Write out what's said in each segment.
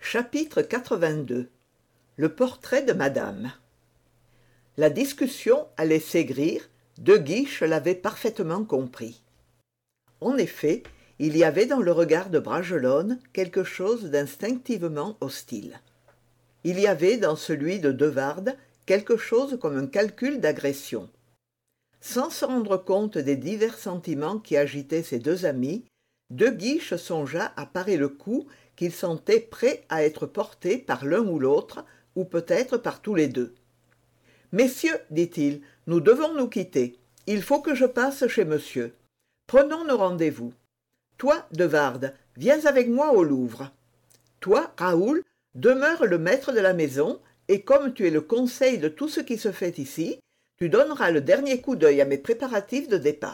Chapitre 82. Le portrait de madame. La discussion allait s'aigrir, De Guiche l'avait parfaitement compris. En effet, il y avait dans le regard de Bragelonne quelque chose d'instinctivement hostile. Il y avait dans celui de De Wardes quelque chose comme un calcul d'agression. Sans se rendre compte des divers sentiments qui agitaient ces deux amis, De Guiche songea à parer le coup qu'il sentait prêt à être porté par l'un ou l'autre, ou peut-être par tous les deux. « Messieurs, dit-il, nous devons nous quitter. Il faut que je passe chez monsieur. Prenons nos rendez-vous. Toi, De Wardes, viens avec moi au Louvre. Toi, Raoul, demeure le maître de la maison, et comme tu es le conseil de tout ce qui se fait ici, tu donneras le dernier coup d'œil à mes préparatifs de départ. »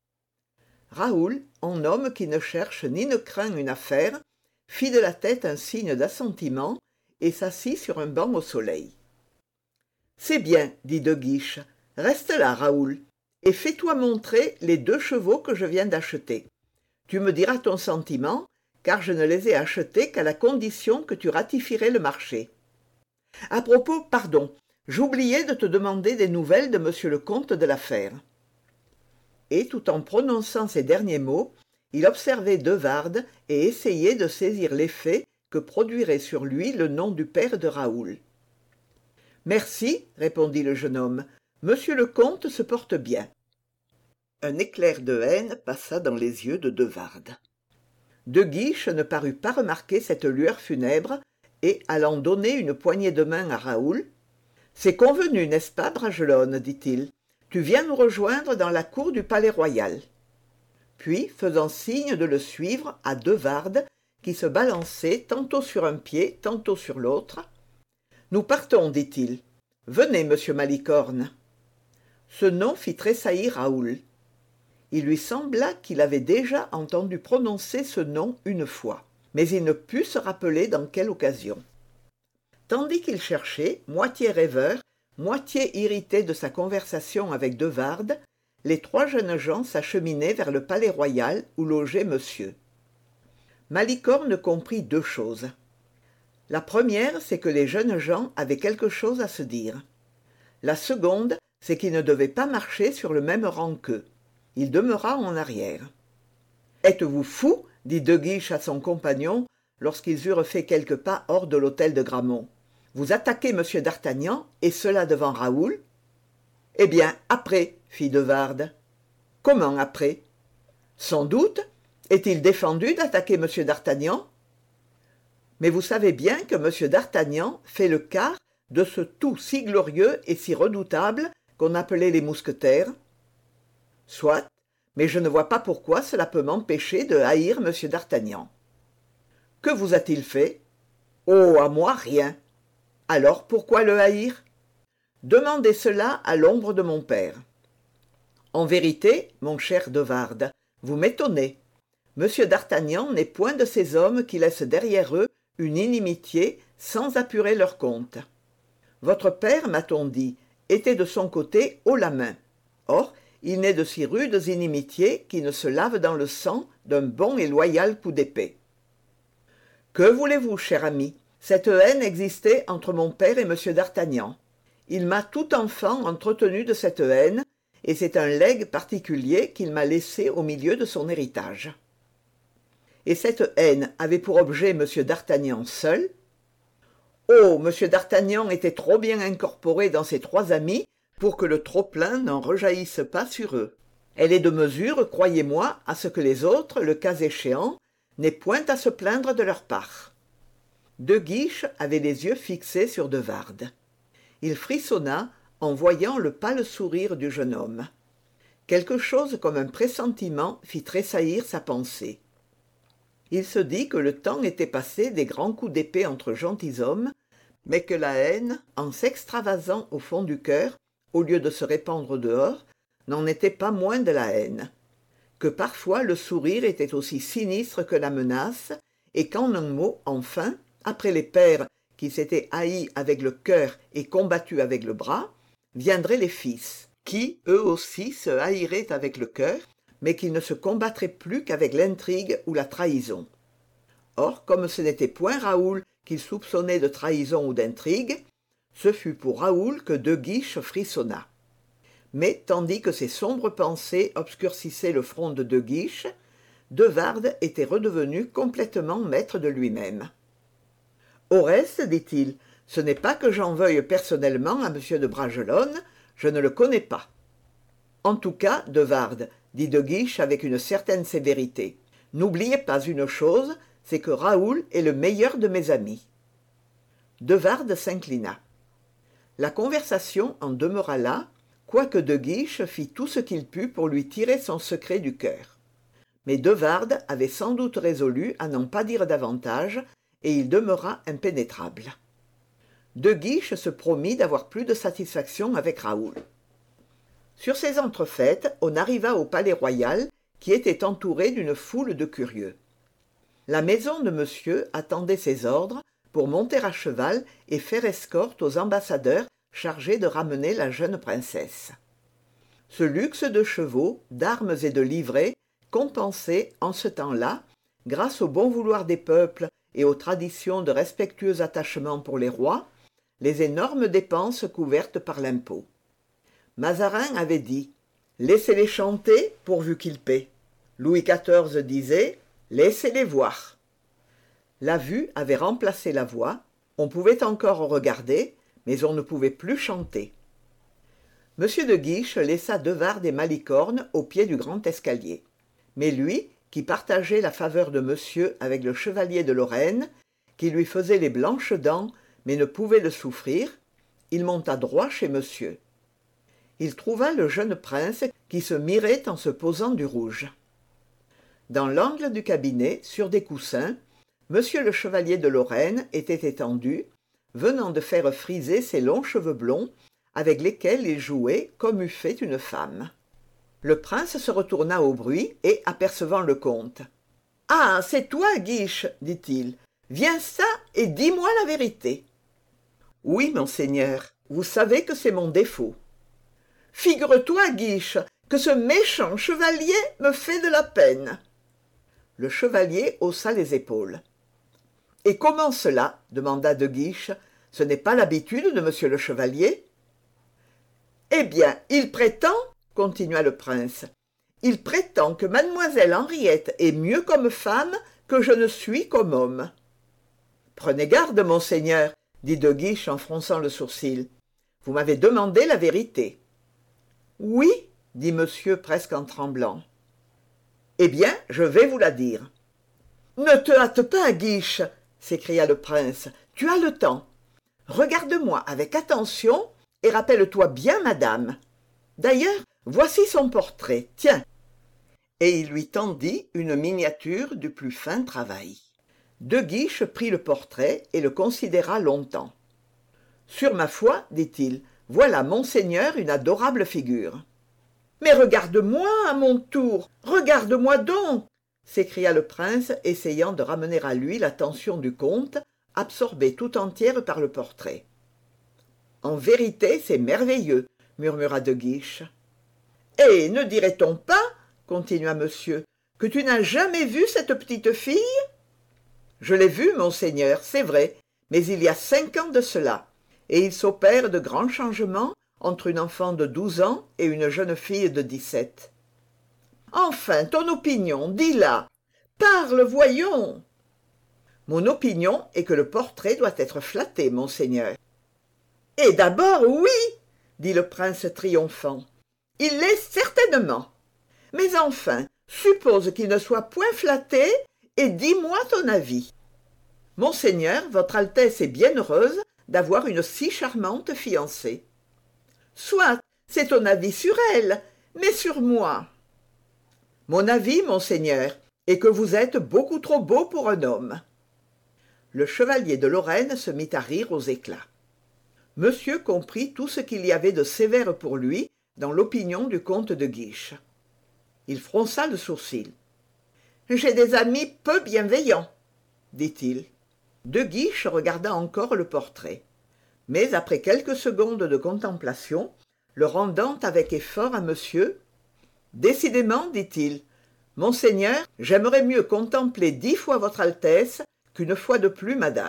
Raoul, en homme qui ne cherche ni ne craint une affaire, fit de la tête un signe d'assentiment et s'assit sur un banc au soleil. « C'est bien, dit De Guiche, reste là, Raoul, et fais-toi montrer les 2 chevaux que je viens d'acheter. Tu me diras ton sentiment, car je ne les ai achetés qu'à la condition que tu ratifierais le marché. À propos, pardon, j'oubliais de te demander des nouvelles de monsieur le comte de la Fère. » Et tout en prononçant ces derniers mots, il observait De Wardes et essayait de saisir l'effet que produirait sur lui le nom du père de Raoul. « Merci, répondit le jeune homme, monsieur le comte se porte bien. » Un éclair de haine passa dans les yeux de Wardes. De Guiche ne parut pas remarquer cette lueur funèbre et, allant donner une poignée de main à Raoul, « C'est convenu, n'est-ce pas, Bragelonne, dit-il. Tu viens nous rejoindre dans la cour du Palais-Royal. » Puis, faisant signe de le suivre à De Wardes, qui se balançait tantôt sur un pied, tantôt sur l'autre. « Nous partons, dit-il. Venez, monsieur Malicorne. » Ce nom fit tressaillir Raoul. Il lui sembla qu'il avait déjà entendu prononcer ce nom une fois, mais il ne put se rappeler dans quelle occasion. Tandis qu'il cherchait, moitié rêveur, moitié irrité de sa conversation avec De Wardes, les 3 jeunes gens s'acheminaient vers le Palais-Royal où logeait monsieur. Malicorne comprit 2 choses. La première, c'est que les jeunes gens avaient quelque chose à se dire. La seconde, c'est qu'ils ne devaient pas marcher sur le même rang qu'eux. Il demeura en arrière. « Êtes-vous fou ?» dit De Guiche à son compagnon lorsqu'ils eurent fait quelques pas hors de l'hôtel de Gramont. « Vous attaquez monsieur d'Artagnan, et cela devant Raoul ?»« Eh bien, après, » fit De Wardes. « Comment après ?»« Sans doute. Est-il défendu d'attaquer monsieur d'Artagnan ?»« Mais vous savez bien que monsieur d'Artagnan fait le quart de ce tout si glorieux et si redoutable qu'on appelait les mousquetaires. » « Soit, mais je ne vois pas pourquoi cela peut m'empêcher de haïr monsieur d'Artagnan. »« Que vous a-t-il fait ?»« Oh, à moi, rien. »« Alors, pourquoi le haïr ?»« Demandez cela à l'ombre de mon père. »« En vérité, mon cher De Wardes, vous m'étonnez. Monsieur d'Artagnan n'est point de ces hommes qui laissent derrière eux une inimitié sans apurer leur compte. Votre père, m'a-t-on dit, était de son côté haut la main. Or, il n'est de si rudes inimitiés qui ne se lavent dans le sang d'un bon et loyal coup d'épée. Que voulez-vous, cher ami? Cette haine existait entre mon père et monsieur d'Artagnan. Il m'a tout enfant entretenu de cette haine, et c'est un legs particulier qu'il m'a laissé au milieu de son héritage. Et cette haine avait pour objet monsieur d'Artagnan seul. Oh, monsieur d'Artagnan était trop bien incorporé dans ses 3 amis pour que le trop-plein n'en rejaillisse pas sur eux. Elle est de mesure, croyez-moi, à ce que les autres, le cas échéant, n'aient point à se plaindre de leur part. » De Guiche avait les yeux fixés sur De Wardes. Il frissonna en voyant le pâle sourire du jeune homme. Quelque chose comme un pressentiment fit tressaillir sa pensée. Il se dit que le temps était passé des grands coups d'épée entre gentilshommes, mais que la haine, en s'extravasant au fond du cœur, au lieu de se répandre dehors, n'en était pas moins de la haine, que parfois le sourire était aussi sinistre que la menace, et qu'en un mot, enfin, après les pères qui s'étaient haïs avec le cœur et combattus avec le bras, viendraient les fils, qui, eux aussi, se haïraient avec le cœur, mais qui ne se combattraient plus qu'avec l'intrigue ou la trahison. Or, comme ce n'était point Raoul qu'il soupçonnait de trahison ou d'intrigue, ce fut pour Raoul que De Guiche frissonna. Mais tandis que ces sombres pensées obscurcissaient le front de Guiche, De Wardes était redevenu complètement maître de lui-même. « Au reste, dit-il, ce n'est pas que j'en veuille personnellement à M. de Bragelonne, je ne le connais pas. »« En tout cas, De Wardes, dit De Guiche avec une certaine sévérité, n'oubliez pas une chose, c'est que Raoul est le meilleur de mes amis. » De Wardes s'inclina. La conversation en demeura là, quoique De Guiche fit tout ce qu'il put pour lui tirer son secret du cœur. Mais De Wardes avait sans doute résolu à n'en pas dire davantage, et il demeura impénétrable. De Guiche se promit d'avoir plus de satisfaction avec Raoul. Sur ces entrefaites, on arriva au palais royal, qui était entouré d'une foule de curieux. La maison de monsieur attendait ses ordres pour monter à cheval et faire escorte aux ambassadeurs chargés de ramener la jeune princesse. Ce luxe de chevaux, d'armes et de livrées compensait, en ce temps-là, grâce au bon vouloir des peuples et aux traditions de respectueux attachement pour les rois, les énormes dépenses couvertes par l'impôt. Mazarin avait dit « Laissez-les chanter pourvu qu'ils paient ». Louis XIV disait « Laissez-les voir ». La vue avait remplacé la voix, on pouvait encore regarder, mais on ne pouvait plus chanter. M. de Guiche laissa De Wardes et Malicorne au pied du grand escalier. Mais lui, qui partageait la faveur de monsieur avec le chevalier de Lorraine, qui lui faisait les blanches dents, mais ne pouvait le souffrir, il monta droit chez monsieur. Il trouva le jeune prince qui se mirait en se posant du rouge. Dans l'angle du cabinet, sur des coussins, monsieur le chevalier de Lorraine était étendu, venant de faire friser ses longs cheveux blonds, avec lesquels il jouait comme eût fait une femme. Le prince se retourna au bruit et, apercevant le comte. « Ah, c'est toi, Guiche, dit-il. Viens ça et dis-moi la vérité. »« Oui, monseigneur, vous savez que c'est mon défaut. »« Figure-toi, Guiche, que ce méchant chevalier me fait de la peine. » Le chevalier haussa les épaules. « Et comment cela ?» demanda De Guiche. « Ce n'est pas l'habitude de monsieur le chevalier ?»« Eh bien, il prétend, continua le prince, il prétend que mademoiselle Henriette est mieux comme femme que je ne suis comme homme. »« Prenez garde, monseigneur, dit De Guiche en fronçant le sourcil. Vous m'avez demandé la vérité. »« Oui, dit monsieur presque en tremblant. »« Eh bien, je vais vous la dire. »« Ne te hâte pas, Guiche, s'écria le prince, tu as le temps. Regarde-moi avec attention et rappelle-toi bien madame. D'ailleurs, voici son portrait, tiens. » Et il lui tendit une miniature du plus fin travail. De Guiche prit le portrait et le considéra longtemps. « Sur ma foi, dit-il, voilà monseigneur une adorable figure. »« Mais regarde-moi à mon tour, regarde-moi donc !» s'écria le prince, essayant de ramener à lui l'attention du comte, absorbé tout entière par le portrait. « En vérité, c'est merveilleux, » murmura De Guiche. « Et ne dirait-on pas, continua monsieur, que tu n'as jamais vu cette petite fille ? » « Je l'ai vue, monseigneur, c'est vrai, mais il y a 5 ans de cela, et il s'opère de grands changements entre une enfant de 12 ans et une jeune fille de 17. »« Enfin, ton opinion, dis-la. Parle, voyons. »« Mon opinion est que le portrait doit être flatté, monseigneur. »« Et d'abord, oui, dit le prince triomphant. Il l'est certainement. Mais enfin, suppose qu'il ne soit point flatté, et dis-moi ton avis. »« Monseigneur, votre Altesse est bien heureuse d'avoir une si charmante fiancée. »« Soit, c'est ton avis sur elle, mais sur moi. »« Mon avis, monseigneur, est que vous êtes beaucoup trop beau pour un homme. » Le chevalier de Lorraine se mit à rire aux éclats. Monsieur comprit tout ce qu'il y avait de sévère pour lui dans l'opinion du comte de Guiche. Il fronça le sourcil. « J'ai des amis peu bienveillants, dit-il. De Guiche regarda encore le portrait. Mais après quelques secondes de contemplation, le rendant avec effort à monsieur, « Décidément, dit-il, Monseigneur, j'aimerais mieux contempler 10 fois votre Altesse qu'une fois de plus madame. »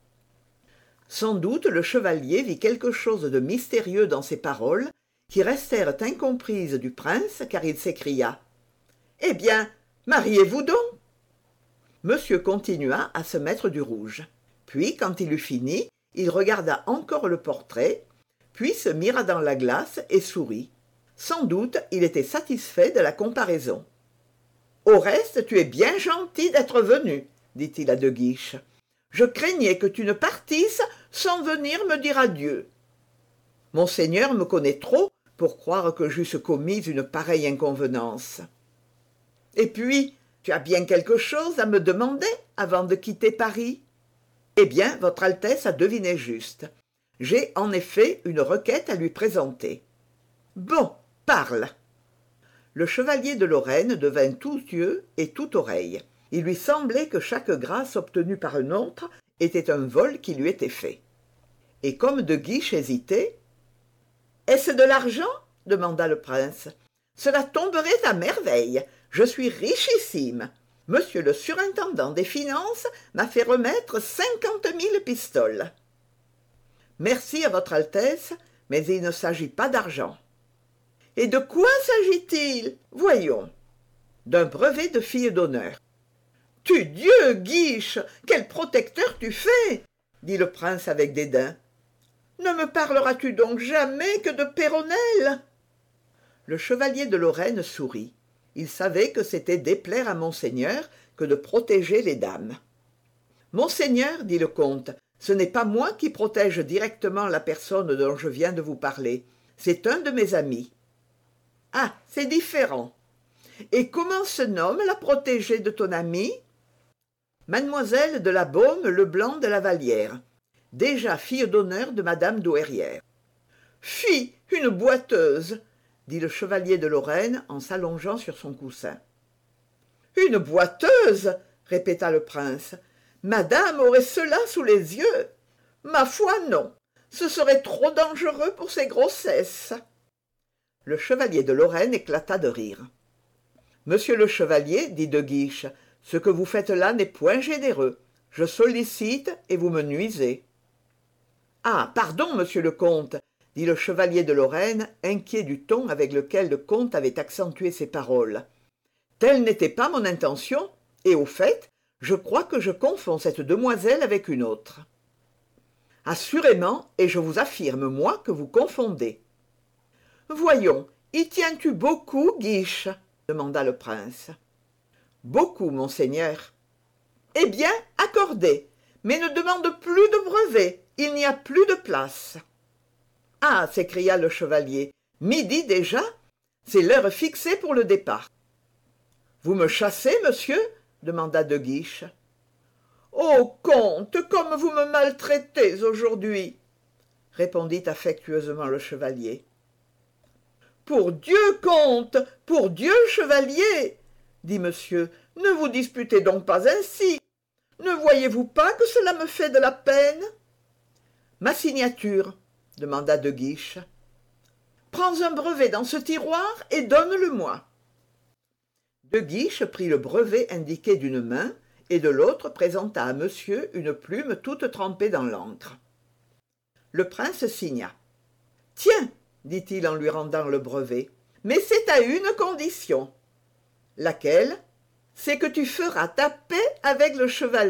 Sans doute le chevalier vit quelque chose de mystérieux dans ces paroles, qui restèrent incomprises du prince, car il s'écria: « Eh bien, mariez-vous donc !» Monsieur continua à se mettre du rouge. Puis, quand il eut fini, il regarda encore le portrait, puis se mira dans la glace et sourit. Sans doute, il était satisfait de la comparaison. « Au reste, tu es bien gentil d'être venu, » dit-il à De Guiche. « Je craignais que tu ne partisses sans venir me dire adieu. Monseigneur me connaît trop pour croire que j'eusse commis une pareille inconvenance. Et puis, tu as bien quelque chose à me demander avant de quitter Paris ? » « Eh bien, votre Altesse a deviné juste. J'ai en effet une requête à lui présenter. »« Bon, parle !» Le chevalier de Lorraine devint tout yeux et tout oreille. Il lui semblait que chaque grâce obtenue par un autre était un vol qui lui était fait. Et comme De Guiche hésitait: « Est-ce de l'argent ?» demanda le prince. « Cela tomberait à merveille. Je suis richissime. Monsieur le surintendant des finances m'a fait remettre 50 000 pistoles. »« Merci à votre Altesse, mais il ne s'agit pas d'argent. »« Et de quoi s'agit-il ? Voyons. »« D'un brevet de fille d'honneur. »« Tudieu, Guiche, quel protecteur tu fais !» dit le prince avec dédain. « Ne me parleras-tu donc jamais que de Péronnelle ?» Le chevalier de Lorraine sourit. Il savait que c'était déplaire à Monseigneur que de protéger les dames. « Monseigneur, dit le comte, ce n'est pas moi qui protège directement la personne dont je viens de vous parler. C'est un de mes amis. »« Ah, c'est différent. Et comment se nomme la protégée de ton ami ? » ?»« Mademoiselle de la Baume Leblanc de la Vallière, déjà fille d'honneur de madame Douairière. »« Fi, une boiteuse !» dit le chevalier de Lorraine en s'allongeant sur son coussin. « Une boiteuse !» répéta le prince. « Madame aurait cela sous les yeux. Ma foi, non. Ce serait trop dangereux pour ses grossesses. » Le chevalier de Lorraine éclata de rire. « Monsieur le chevalier, dit De Guiche, ce que vous faites là n'est point généreux. Je sollicite et vous me nuisez. »« Ah, pardon, monsieur le comte, dit le chevalier de Lorraine, inquiet du ton avec lequel le comte avait accentué ses paroles. « Telle n'était pas mon intention, et au fait, je crois que je confonds cette demoiselle avec une autre. »« Assurément, et je vous affirme, moi, que vous confondez. »« Voyons, y tiens-tu beaucoup, Guiche ?» demanda le prince. « Beaucoup, monseigneur. »« Eh bien, accordez, mais ne demande plus de brevet, il n'y a plus de place. » « Ah !» s'écria le chevalier, « midi déjà ? C'est l'heure fixée pour le départ. »« Vous me chassez, monsieur ?» demanda De Guiche. « Oh, comte, comme vous me maltraitez aujourd'hui !» répondit affectueusement le chevalier. « Pour Dieu, comte, pour Dieu, chevalier !» dit monsieur, « ne vous disputez donc pas ainsi. Ne voyez-vous pas que cela me fait de la peine ?»« Ma signature ?» demanda De Guiche. « Prends un brevet dans ce tiroir et donne-le-moi. » De Guiche prit le brevet indiqué d'une main et de l'autre présenta à monsieur une plume toute trempée dans l'encre. Le prince signa. « Tiens, dit-il en lui rendant le brevet, mais c'est à une condition. »« Laquelle ? » ?»« C'est que tu feras ta paix avec le chevalier. »«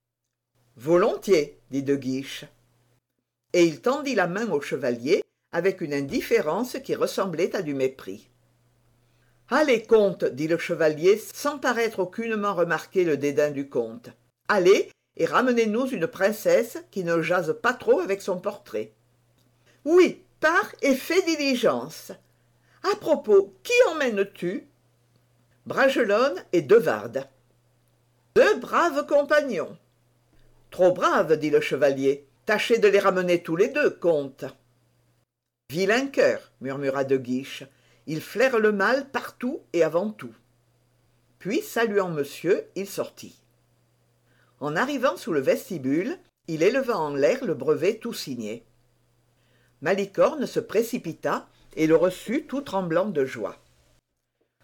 Volontiers, dit De Guiche. » Et il tendit la main au chevalier avec une indifférence qui ressemblait à du mépris. « Allez, comte, dit le chevalier sans paraître aucunement remarquer le dédain du comte. « Allez, et ramenez-nous une princesse qui ne jase pas trop avec son portrait. »« Oui, pars et fais diligence. À propos, qui emmènes-tu ? » ?»« Bragelonne et Devarde. »« Deux braves compagnons. »« Trop braves, dit le chevalier. Tâchez de les ramener tous les deux, comte. »« Vilain cœur, murmura De Guiche. Il flaire le mal partout et avant tout. » Puis, saluant monsieur, il sortit. En arrivant sous le vestibule, il éleva en l'air le brevet tout signé. Malicorne se précipita et le reçut tout tremblant de joie.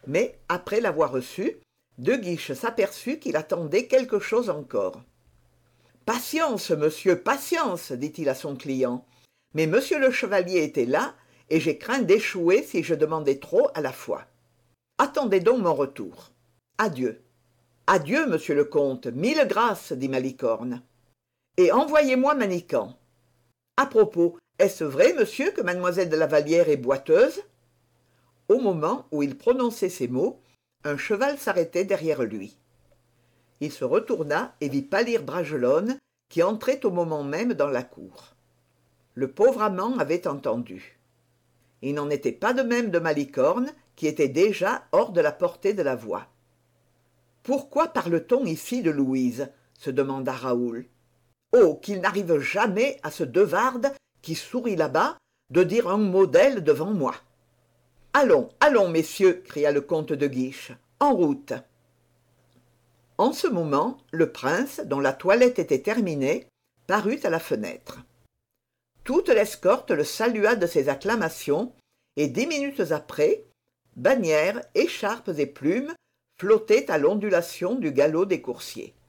Mais, après l'avoir reçu, De Guiche s'aperçut qu'il attendait quelque chose encore. « Patience, monsieur, patience, dit-il à son client. Mais monsieur le chevalier était là, et j'ai craint d'échouer si je demandais trop à la fois. Attendez donc mon retour. Adieu. » « Adieu, monsieur le comte, mille grâces, dit Malicorne. Et envoyez-moi Manican. À propos, est-ce vrai, monsieur, que mademoiselle de la Vallière est boiteuse ?» Au moment où il prononçait ces mots, un cheval s'arrêtait derrière lui. Il se retourna et vit pâlir Bragelonne, qui entrait au moment même dans la cour. Le pauvre amant avait entendu. Il n'en était pas de même de Malicorne, qui était déjà hors de la portée de la voix. « Pourquoi parle-t-on ici de Louise ?» se demanda Raoul. « Oh, qu'il n'arrive jamais à ce Devarde, qui sourit là-bas, de dire un mot d'elle devant moi. »« Allons, allons, messieurs !» cria le comte de Guiche. « En route !» En ce moment, le prince, dont la toilette était terminée, parut à la fenêtre. Toute l'escorte le salua de ses acclamations, et 10 minutes après, bannières, écharpes et plumes flottaient à l'ondulation du galop des coursiers.